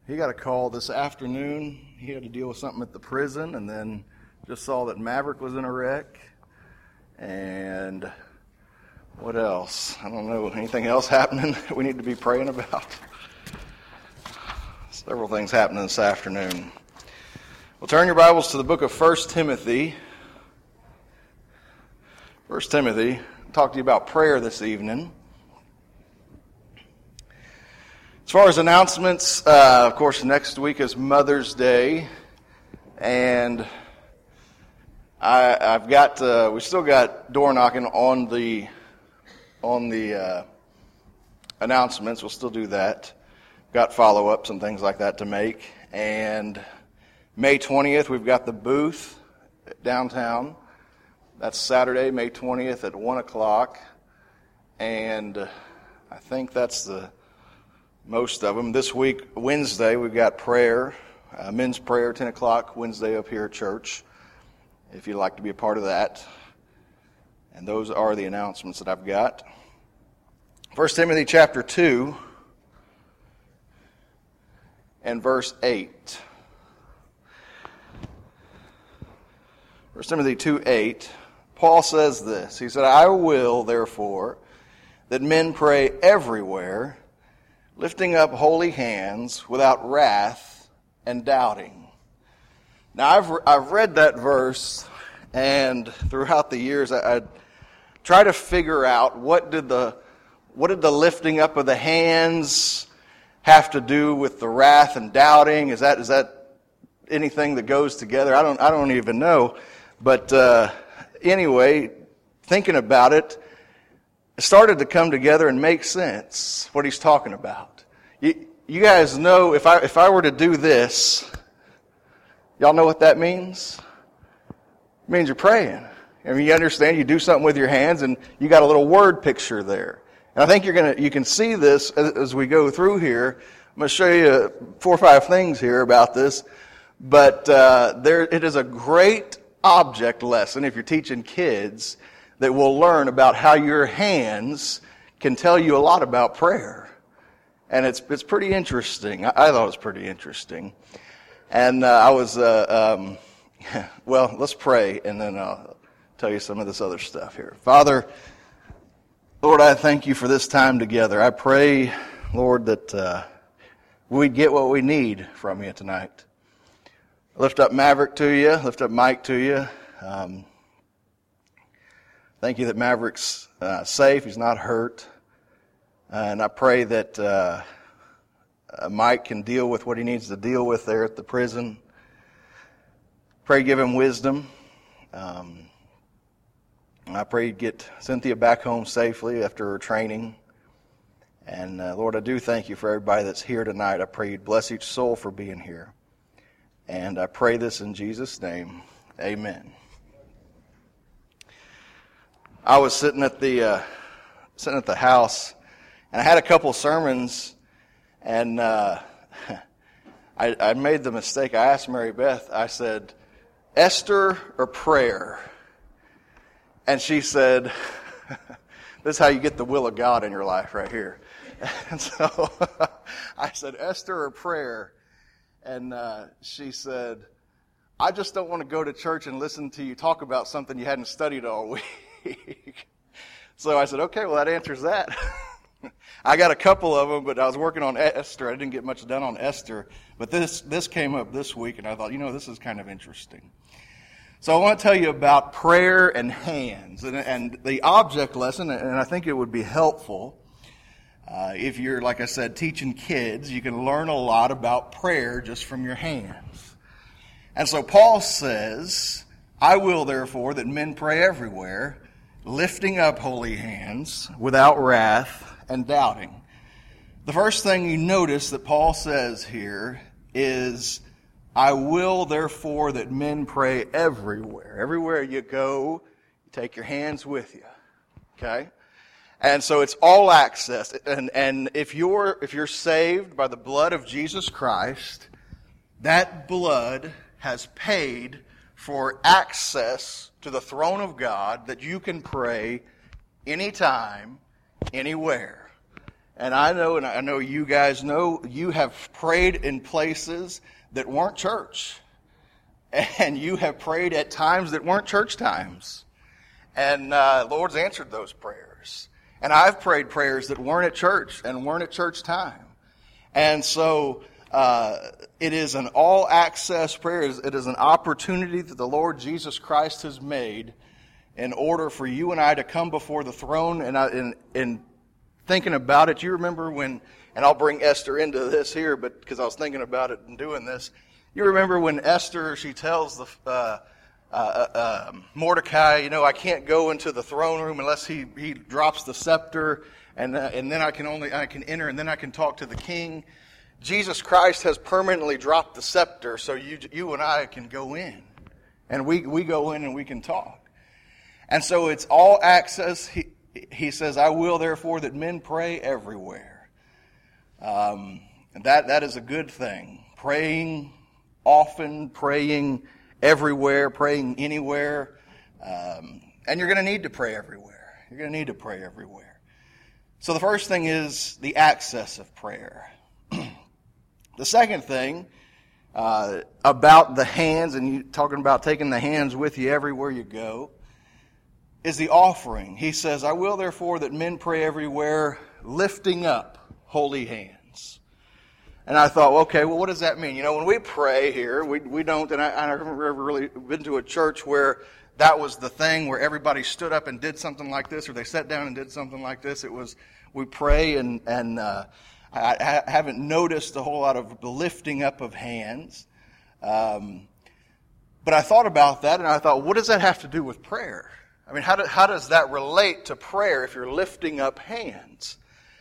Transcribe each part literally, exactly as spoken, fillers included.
He got a call this afternoon. He had to deal with something at the prison, and then just saw that Maverick was in a wreck. And what else? I don't know. Anything else happening that we need to be praying about? Several things happening this afternoon. Well, turn your Bibles to the book of First Timothy. First Timothy. I'll talk to you about prayer this evening. As far as announcements, uh, of course, next week is Mother's Day, and I, I've got uh, we still got door knocking on the on the uh, announcements. We'll still do that. Got follow ups and things like that to make. And May twentieth, we've got the booth downtown. That's Saturday, May twentieth at one o'clock, and uh, I think that's the most of them. This week, Wednesday, we've got prayer, uh, men's prayer, ten o'clock Wednesday up here at church, if you'd like to be a part of that. And those are the announcements that I've got. First Timothy chapter two and verse eight. First Timothy two eight, Paul says this. He said, I will, therefore, that men pray everywhere, lifting up holy hands without wrath and doubting. Now, I've I've read that verse, and throughout the years, I, I try to figure out what did the what did the lifting up of the hands have to do with the wrath and doubting? Is that is that anything that goes together? I don't I don't even know. But uh, anyway, thinking about it, it started to come together and make sense what he's talking about. You, you guys know if I if I were to do this, y'all know what that means? It means you're praying. I mean, you understand you do something with your hands and you got a little word picture there. And I think you're gonna you can see this as, as we go through here. I'm going to show you four or five things here about this, but uh, there it is a great object lesson if you're teaching kids that will learn about how your hands can tell you a lot about prayer. And it's it's pretty interesting. I, I thought it was pretty interesting. And uh, I was, uh, um, well, let's pray, and then I'll tell you some of this other stuff here. Father, Lord, I thank you for this time together. I pray, Lord, that uh, we'd get what we need from you tonight. Lift up Maverick to you. Lift up Mike to you. Um, thank you that Maverick's uh, safe. He's not hurt. Uh, and I pray that uh, uh, Mike can deal with what he needs to deal with there at the prison. Pray give him wisdom. Um, I pray you'd get Cynthia back home safely after her training. And uh, Lord, I do thank you for everybody that's here tonight. I pray you'd bless each soul for being here. And I pray this in Jesus' name. Amen. I was sitting at the uh, sitting at the house, and I had a couple sermons, and uh, I, I made the mistake. I asked Mary Beth. I said, "Esther or prayer?" And she said, "This is how you get the will of God in your life, right here." And so I said, "Esther or prayer?" And uh, she said, I just don't want to go to church and listen to you talk about something you hadn't studied all week. So I said, okay, well, that answers that. I got a couple of them, but I was working on Esther. I didn't get much done on Esther. But this this came up this week, and I thought, you know, this is kind of interesting. So I want to tell you about prayer and hands. And, and the object lesson, and I think it would be helpful, Uh, if you're, like I said, teaching kids, you can learn a lot about prayer just from your hands. And so Paul says, I will, therefore, that men pray everywhere, lifting up holy hands without wrath and doubting. The first thing you notice that Paul says here is, I will, therefore, that men pray everywhere. Everywhere you go, you take your hands with you. Okay? And so it's all access. And, and if you're, if you're saved by the blood of Jesus Christ, that blood has paid for access to the throne of God that you can pray anytime, anywhere. And I know, and I know you guys know, you have prayed in places that weren't church. And you have prayed at times that weren't church times. And uh, the Lord's answered those prayers. And I've prayed prayers that weren't at church and weren't at church time. And so uh, it is an all-access prayer. It is an opportunity that the Lord Jesus Christ has made in order for you and I to come before the throne. And I, in, in thinking about it, you remember when, and I'll bring Esther into this here, but because I was thinking about it and doing this. You remember when Esther, she tells the uh, uh, uh, Mordecai, you know, I can't go into the throne room unless he, he drops the scepter, and uh, and then I can only I can enter, and then I can talk to the king. Jesus Christ has permanently dropped the scepter, so you you and I can go in, and we we go in and we can talk, and so it's all access. He he says, I will therefore that men pray everywhere. Um, and that that is a good thing. Praying often, praying everywhere, praying anywhere. Um, and you're going to need to pray everywhere. You're going to need to pray everywhere. So the first thing is the access of prayer. The second thing uh, about the hands, and you talking about taking the hands with you everywhere you go, is the offering. He says, I will therefore that men pray everywhere, lifting up holy hands. And I thought, okay, well, what does that mean? You know, when we pray here, we we don't, and I, I never really been to a church where that was the thing, where everybody stood up and did something like this, or they sat down and did something like this. It was, we pray, and, and uh, I, I haven't noticed a whole lot of the lifting up of hands. Um, but I thought about that, and I thought, what does that have to do with prayer? I mean, how, do, how does that relate to prayer if you're lifting up hands?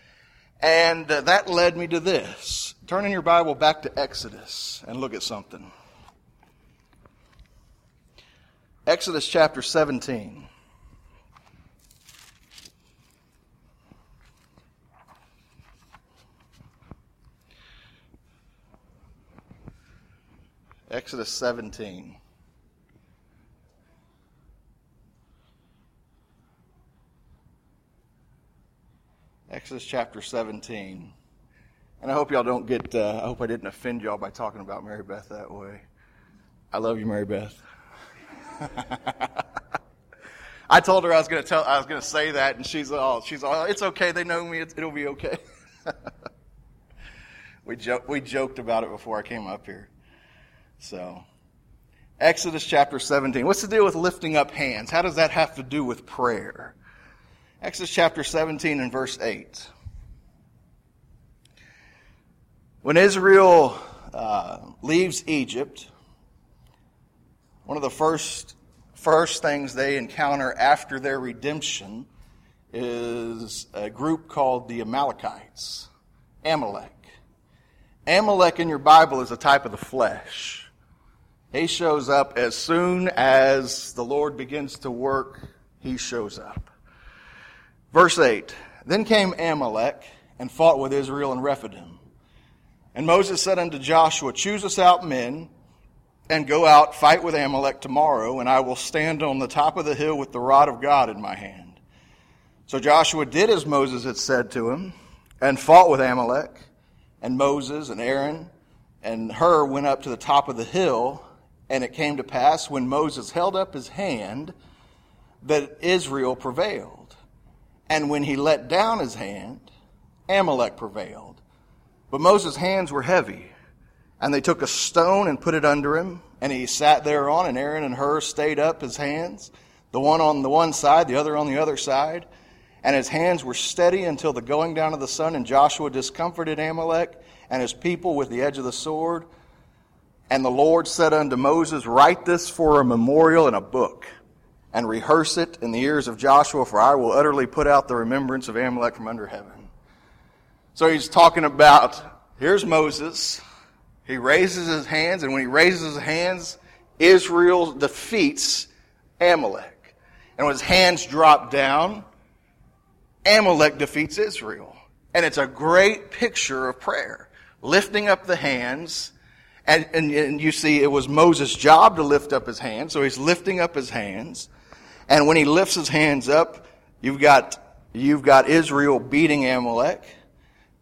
And uh, that led me to this. Turn in your Bible back to Exodus and look at something. Exodus chapter seventeen. Exodus seventeen. Exodus chapter seventeen. And I hope y'all don't get, uh, I hope I didn't offend y'all by talking about Mary Beth that way. I love you, Mary Beth. I told her I was going to tell, I was going to say that, and she's all, she's all, it's okay, they know me, it's, it'll be okay. we joked, we joked about it before I came up here. So, Exodus chapter seventeen. What's the deal with lifting up hands? How does that have to do with prayer? Exodus chapter seventeen and verse eight. When Israel uh, leaves Egypt, one of the first first things they encounter after their redemption is a group called the Amalekites. Amalek. Amalek in your Bible is a type of the flesh. He shows up as soon as the Lord begins to work, he shows up. Verse eight, Then came Amalek and fought with Israel in Rephidim. And Moses said unto Joshua, Choose us out men, and go out, fight with Amalek tomorrow, and I will stand on the top of the hill with the rod of God in my hand. So Joshua did as Moses had said to him, and fought with Amalek, and Moses and Aaron and Hur went up to the top of the hill, and it came to pass, when Moses held up his hand, that Israel prevailed. And when he let down his hand, Amalek prevailed. But Moses' hands were heavy, and they took a stone and put it under him, and he sat thereon, and Aaron and Hur stayed up his hands, the one on the one side, the other on the other side. And his hands were steady until the going down of the sun, and Joshua discomforted Amalek and his people with the edge of the sword. And the Lord said unto Moses, Write this for a memorial in a book, and rehearse it in the ears of Joshua, for I will utterly put out the remembrance of Amalek from under heaven. So he's talking about, here's Moses. He raises his hands, and when he raises his hands, Israel defeats Amalek. And when his hands drop down, Amalek defeats Israel. And it's a great picture of prayer. Lifting up the hands, and, and, and you see it was Moses' job to lift up his hands, so he's lifting up his hands. And when he lifts his hands up, you've got, you've got Israel beating Amalek.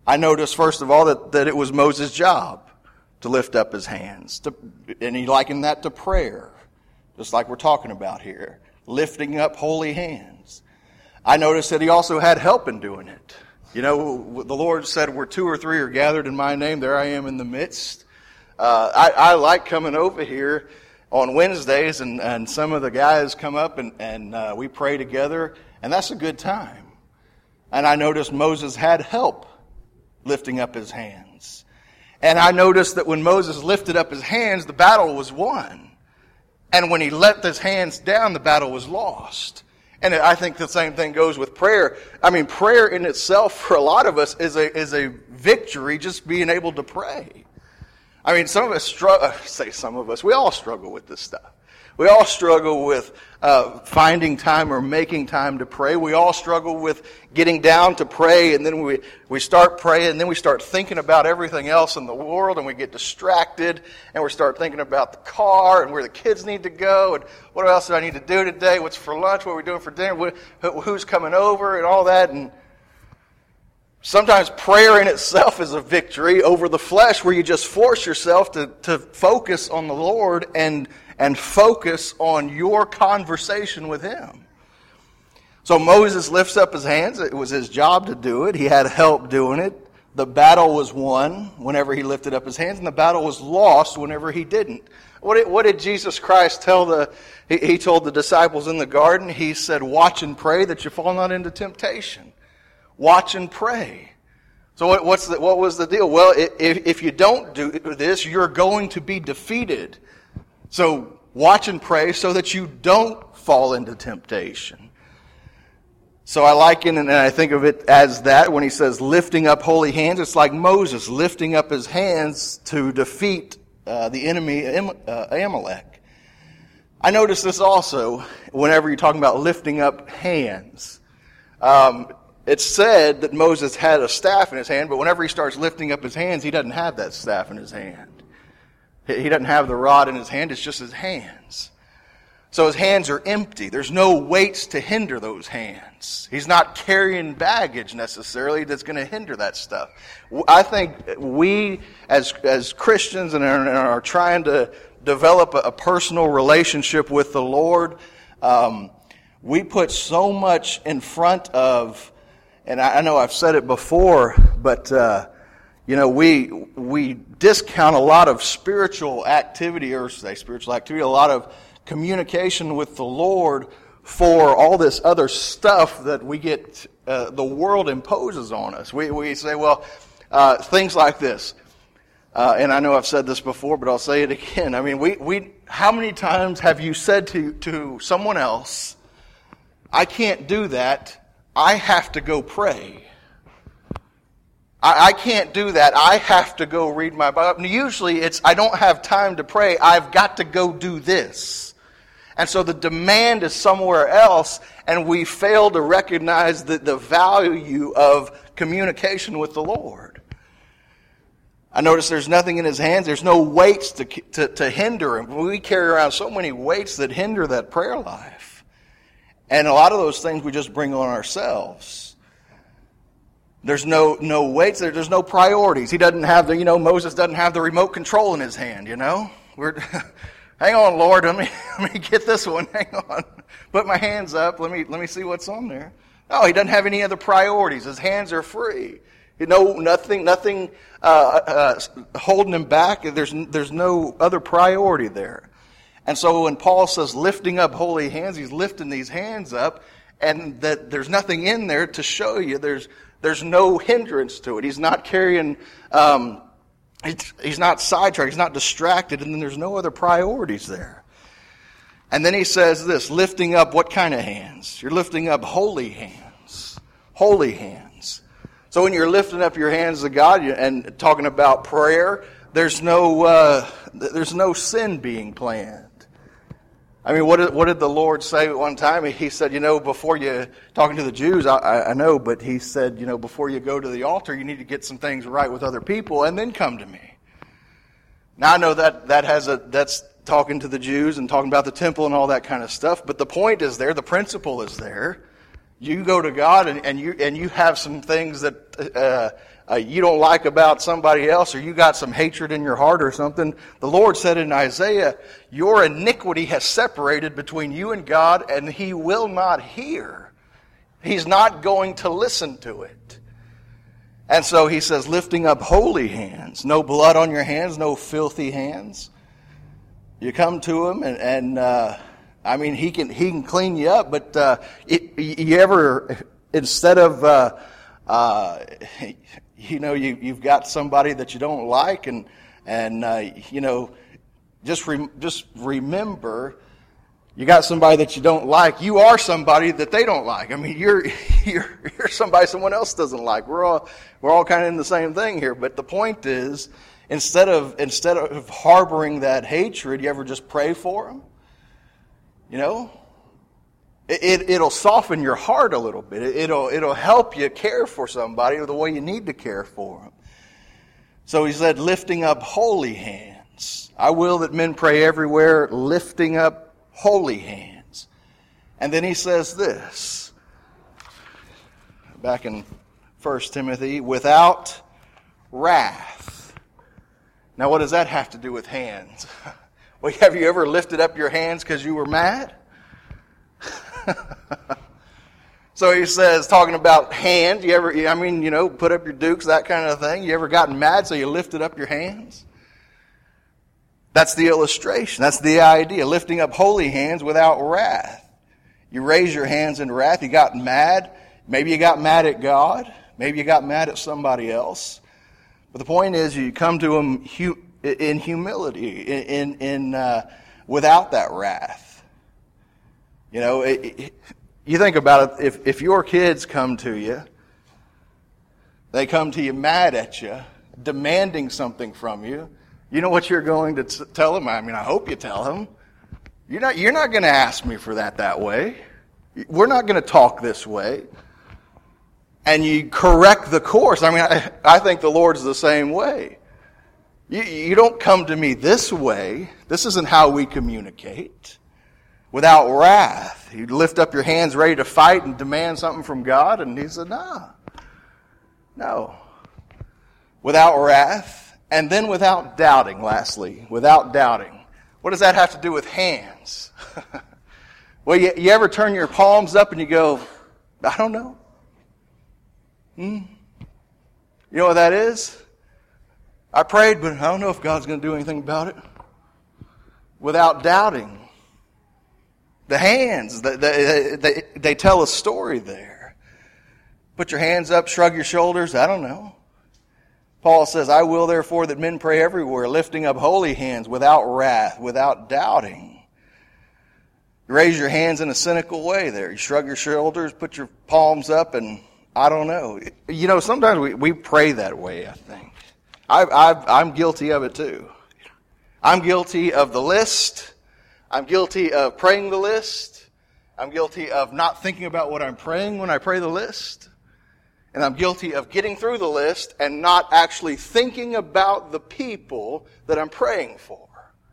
I noticed, first of all, that, that it was Moses' job to lift up his hands. To, and he likened that to prayer, just like we're talking about here, lifting up holy hands. I noticed that he also had help in doing it. You know, the Lord said, where two or three are gathered in my name, there I am in the midst. Uh, I, I like coming over here on Wednesdays, and, and some of the guys come up and, and uh, we pray together, and that's a good time. And I noticed Moses had help lifting up his hands. And I noticed that when Moses lifted up his hands, the battle was won. And when he let his hands down, the battle was lost. And I think the same thing goes with prayer. I mean, prayer in itself for a lot of us is a is a victory, just being able to pray. I mean, some of us struggle, say some of us, we all struggle with this stuff. We all struggle with uh, finding time or making time to pray. We all struggle with getting down to pray, and then we, we start praying, and then we start thinking about everything else in the world, and we get distracted, and we start thinking about the car, and where the kids need to go, and what else do I need to do today, what's for lunch, what are we doing for dinner, what, who's coming over, and all that. And sometimes prayer in itself is a victory over the flesh, where you just force yourself to, to focus on the Lord and and focus on your conversation with Him. So Moses lifts up his hands. It was his job to do it. He had help doing it. The battle was won whenever he lifted up his hands, and the battle was lost whenever he didn't. What did, what did Jesus Christ tell the, he, he told the disciples in the garden? He said, watch and pray that you fall not into temptation. Watch and pray. So what, what's the, what was the deal? Well, if, if you don't do this, you're going to be defeated. So watch and pray so that you don't fall into temptation. So I liken and I think of it as that when he says lifting up holy hands. It's like Moses lifting up his hands to defeat uh, the enemy uh, Amalek. I notice this also whenever you're talking about lifting up hands. Um, it's said that Moses had a staff in his hand, but whenever he starts lifting up his hands, he doesn't have that staff in his hand. He doesn't have the rod in his hand, it's just his hands. So his hands are empty. There's no weights to hinder those hands. He's not carrying baggage necessarily that's going to hinder that stuff. I think we as as Christians and are, are trying to develop a, a personal relationship with the Lord, um, we put so much in front of, and I, I know I've said it before, but uh, you know, we we discount a lot of spiritual activity, or say spiritual activity, a lot of communication with the Lord for all this other stuff that we get, uh, the world imposes on us. We we say, well, uh, things like this, uh, and I know I've said this before, but I'll say it again. I mean, we we how many times have you said to to someone else, I can't do that, I have to go pray. I can't do that. I have to go read my Bible. Usually it's, I don't have time to pray. I've got to go do this. And so the demand is somewhere else, and we fail to recognize the, the value of communication with the Lord. I notice there's nothing in his hands. There's no weights to, to, to hinder him. We carry around so many weights that hinder that prayer life. And a lot of those things we just bring on ourselves. There's no no weights. There, there's no priorities. He doesn't have the, you know, Moses doesn't have the remote control in his hand, you know. We're, hang on, Lord, let me let me get this one. Hang on, put my hands up. Let me let me see what's on there. No, he doesn't have any other priorities. His hands are free. You know, nothing nothing uh, uh, holding him back. There's there's no other priority there. And so when Paul says lifting up holy hands, he's lifting these hands up, and that there's nothing in there to show you. There's There's no hindrance to it. He's not carrying, um, he's not sidetracked, he's not distracted, and then there's no other priorities there. And then he says this, lifting up what kind of hands? You're lifting up holy hands. Holy hands. So when you're lifting up your hands to God and talking about prayer, there's no uh, there's no sin being planned. I mean, what did, what did the Lord say at one time? He said, you know, before you, talking to the Jews, I, I know, but he said, you know, before you go to the altar, you need to get some things right with other people and then come to me. Now, I know that that has a, that's talking to the Jews and talking about the temple and all that kind of stuff, but the point is there, the principle is there. You go to God and, and you and you have some things that uh, uh, you don't like about somebody else, or you got some hatred in your heart or something, the Lord said in Isaiah, your iniquity has separated between you and God, and He will not hear. He's not going to listen to it. And so He says, lifting up holy hands, no blood on your hands, no filthy hands. You come to Him, and, and uh, I mean, He can He can clean you up. But uh, it, you ever, instead of, uh, uh, you know, you you've got somebody that you don't like, and and uh, you know, just re, just remember. You got somebody that you don't like. You are somebody that they don't like. I mean, you're you're you're somebody someone else doesn't like. We're all we're all kind of in the same thing here. But the point is, instead of instead of harboring that hatred, you ever just pray for them? You know, it, it it'll soften your heart a little bit. It, it'll it'll help you care for somebody the way you need to care for them. So He said, lifting up holy hands. I will that men pray everywhere, lifting up holy hands. And then He says this, back in First Timothy, without wrath. Now what does that have to do with hands? Well, have you ever lifted up your hands because you were mad? So He says, talking about hands, you ever, I mean, you know, put up your dukes, that kind of thing. You ever gotten mad so you lifted up your hands? That's the illustration. That's the idea. Lifting up holy hands without wrath. You raise your hands in wrath. You got mad. Maybe you got mad at God. Maybe you got mad at somebody else. But the point is, you come to Him in humility, in in uh, without that wrath. You know, it, it, you think about it. If if your kids come to you, they come to you mad at you, demanding something from you. You know what you're going to t- tell them? I mean, I hope you tell them. You're not, you're not going to ask me for that that way. We're not going to talk this way. And you correct the course. I mean, I, I think the Lord's the same way. You, you don't come to me this way. This isn't how we communicate. Without wrath. You lift up your hands ready to fight and demand something from God. And He said, nah. No. Without wrath. And then without doubting, lastly, without doubting. What does that have to do with hands? Well, you, you ever turn your palms up and you go, I don't know. Hmm? You know what that is? I prayed, but I don't know if God's going to do anything about it. Without doubting. The hands, they, they, they, they tell a story there. Put your hands up, shrug your shoulders, I don't know. Paul says, I will therefore that men pray everywhere, lifting up holy hands without wrath, without doubting. You raise your hands in a cynical way there. You shrug your shoulders, put your palms up, and I don't know. You know, sometimes we, we pray that way, I think. I, I, I'm guilty of it too. I'm guilty of the list. I'm guilty of praying the list. I'm guilty of not thinking about what I'm praying when I pray the list. And I'm guilty of getting through the list and not actually thinking about the people that I'm praying for.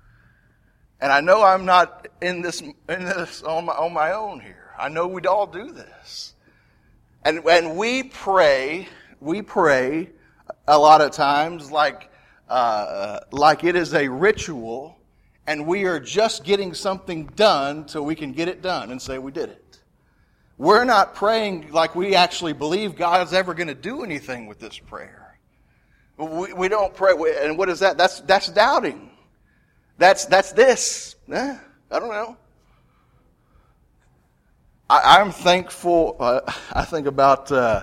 And I know I'm not in this in this on my, on my own here. I know we'd all do this. And and we pray, we pray a lot of times like uh, like it is a ritual, and we are just getting something done so we can get it done and say we did it. We're not praying like we actually believe God's ever going to do anything with this prayer. We, we don't pray. And what is that? That's that's doubting. That's that's this. Eh, I don't know. I, I'm thankful. Uh, I think about. Uh,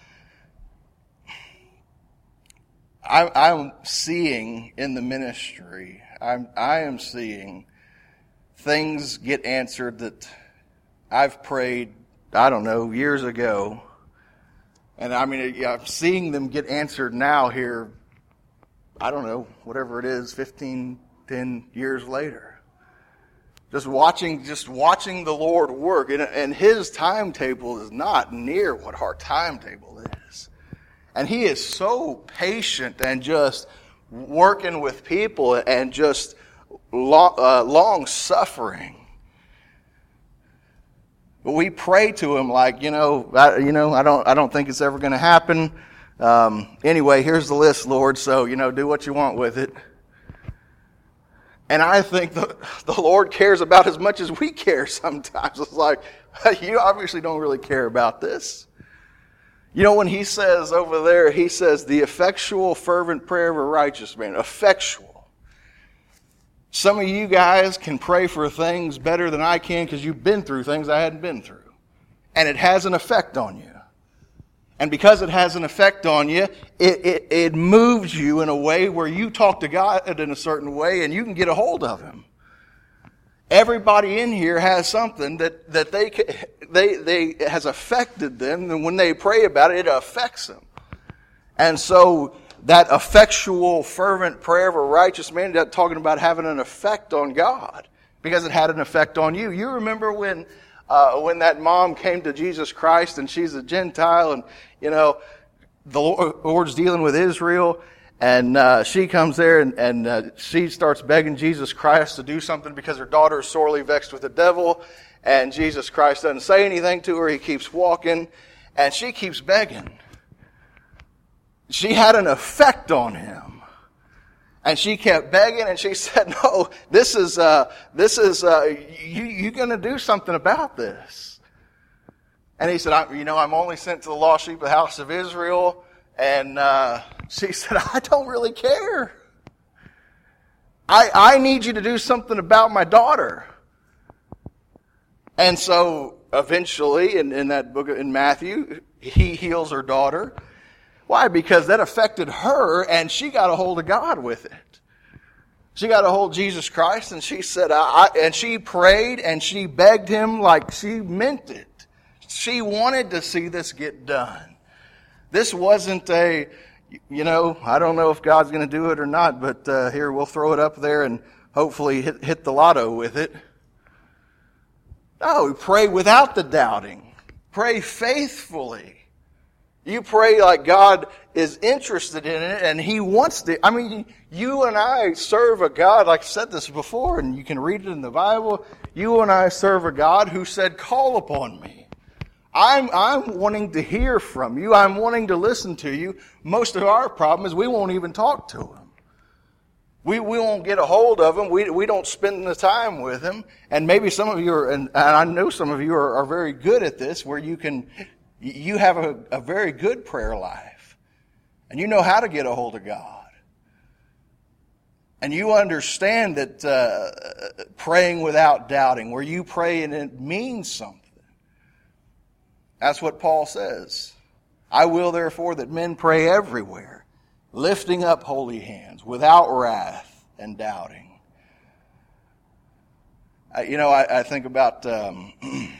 I, I'm seeing in the ministry. I'm I am seeing things get answered that I've prayed, I don't know, years ago. And I mean, yeah, I'm seeing them get answered now here, I don't know, whatever it is, fifteen, ten years later. Just watching, just watching the Lord work. And, and His timetable is not near what our timetable is. And He is so patient and just working with people and just long, uh, long suffering. But we pray to Him like, you know, I, you know, I don't, I don't think it's ever going to happen. Um, anyway, here's the list, Lord, so, you know, do what you want with it. And I think the, the Lord cares about as much as we care sometimes. It's like, you obviously don't really care about this. You know, when he says over there, he says, the effectual, fervent prayer of a righteous man. Effectual. Some of you guys can pray for things better than I can because you've been through things I hadn't been through. And it has an effect on you. And because it has an effect on you, it, it, it moves you in a way where you talk to God in a certain way and you can get a hold of Him. Everybody in here has something that, that they, they, they has affected them, and when they pray about it, it affects them. And so that effectual, fervent prayer of a righteous man, that's talking about having an effect on God because it had an effect on you. You remember when Uh, when that mom came to Jesus Christ and she's a Gentile and, you know, the Lord's dealing with Israel and uh, she comes there and, and uh, she starts begging Jesus Christ to do something because her daughter is sorely vexed with the devil, and Jesus Christ doesn't say anything to her. He keeps walking and she keeps begging. She had an effect on him. And she kept begging, and she said, "No, this is uh, this is uh, you. You're going to do something about this." And he said, I, "You know, I'm only sent to the lost sheep of the house of Israel." And uh, she said, "I don't really care. I I need you to do something about my daughter." And so, eventually, in, in that book in Matthew, he heals her daughter. Why? Because that affected her, and she got a hold of God with it. She got a hold of Jesus Christ, and she said, I, I, and she prayed, and she begged Him like she meant it. She wanted to see this get done. This wasn't a, you know, I don't know if God's going to do it or not, but uh, here, we'll throw it up there and hopefully hit, hit the lotto with it. No, pray without the doubting. Pray faithfully. You pray like God is interested in it and He wants to. I mean, you and I serve a God, like I said this before, and you can read it in the Bible. You and I serve a God who said, "Call upon me." I'm, I'm wanting to hear from you. I'm wanting to listen to you. Most of our problem is we won't even talk to Him. We, we won't get a hold of Him. We, we don't spend the time with Him. And maybe some of you are, and, and I know some of you are, are very good at this, where you can... You have a, a very good prayer life. And you know how to get a hold of God. And you understand that uh, praying without doubting, where you pray and it means something. That's what Paul says. I will therefore that men pray everywhere, lifting up holy hands, without wrath and doubting. I, you know, I, I think about... Um,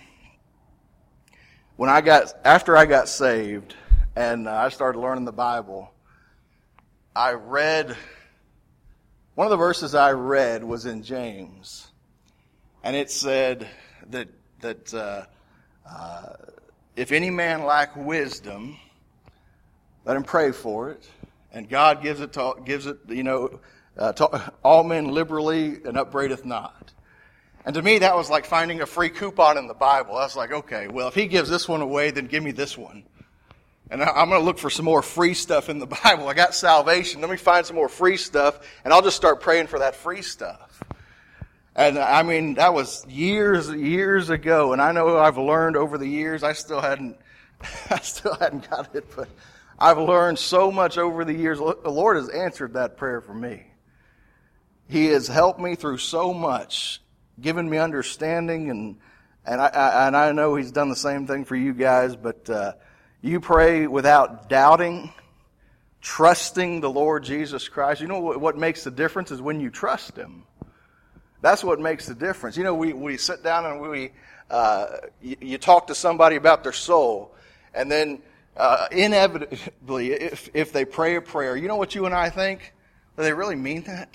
When I got, after I got saved and uh, I started learning the Bible, I read, one of the verses I read was in James. And it said that, that uh, uh, if any man lack wisdom, let him pray for it. And God gives it, to, gives it, you know, uh, to all men liberally and upbraideth not. And to me, that was like finding a free coupon in the Bible. I was like, okay, well, if He gives this one away, then give me this one. And I'm going to look for some more free stuff in the Bible. I got salvation. Let me find some more free stuff, and I'll just start praying for that free stuff. And I mean, that was years, years ago. And I know I've learned over the years. I still hadn't, I still hadn't got it, but I've learned so much over the years. The Lord has answered that prayer for me. He has helped me through so much, given me understanding, and and I, I and I know He's done the same thing for you guys. But uh, you pray without doubting, trusting the Lord Jesus Christ. You know what, what makes the difference is when you trust Him. That's what makes the difference. You know, we we sit down and we uh, you, you talk to somebody about their soul, and then uh, inevitably, if if they pray a prayer, you know what you and I think? Do they really mean that?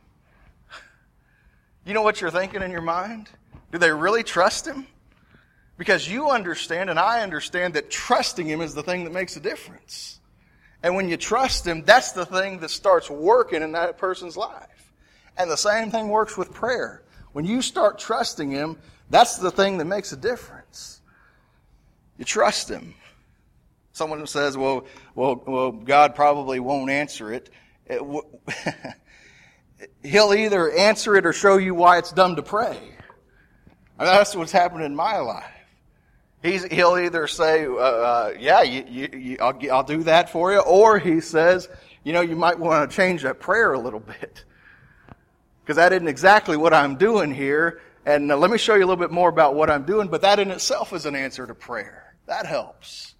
You know what you're thinking in your mind? Do they really trust Him? Because you understand and I understand that trusting Him is the thing that makes a difference. And when you trust Him, that's the thing that starts working in that person's life. And the same thing works with prayer. When you start trusting Him, that's the thing that makes a difference. You trust Him. Someone says, well, well, well, God probably won't answer it. it w- He'll either answer it or show you why it's dumb to pray. And that's what's happened in my life. He's, he'll either say, uh, uh, yeah, you, you, you, I'll, I'll do that for you, or he says, you know, you might want to change that prayer a little bit. Because that isn't exactly what I'm doing here. And uh, let me show you a little bit more about what I'm doing, but that in itself is an answer to prayer. That helps.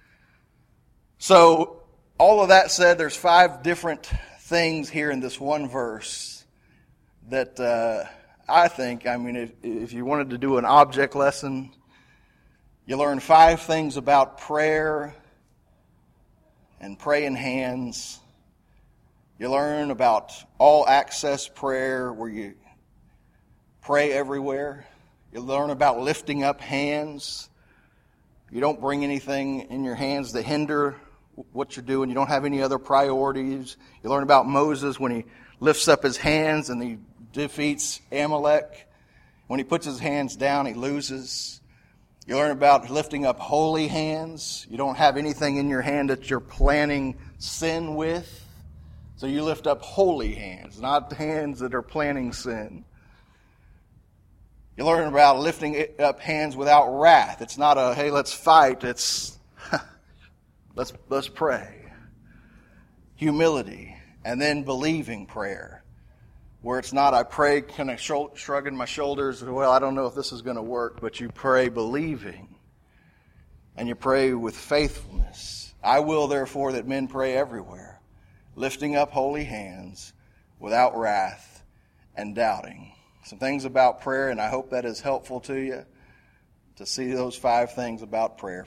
So, all of that said, there's five different things here in this one verse that uh, I think, I mean, if, if you wanted to do an object lesson, you learn five things about prayer and praying hands. You learn about all access prayer where you pray everywhere. You learn about lifting up hands. You don't bring anything in your hands to hinder what you're doing. You don't have any other priorities. You learn about Moses when he lifts up his hands and he defeats Amalek. When he puts his hands down, he loses. You learn about lifting up holy hands. You don't have anything in your hand that you're planning sin with. So you lift up holy hands, not hands that are planning sin. You learn about lifting up hands without wrath. It's not a, hey, let's fight. It's, let's, let's pray. Humility. And then believing prayer. Where it's not, I pray kind of shrugging my shoulders. Well, I don't know if this is going to work. But you pray believing. And you pray with faithfulness. I will, therefore, that men pray everywhere. Lifting up holy hands without wrath and doubting. Some things about prayer, and I hope that is helpful to you to see those five things about prayer.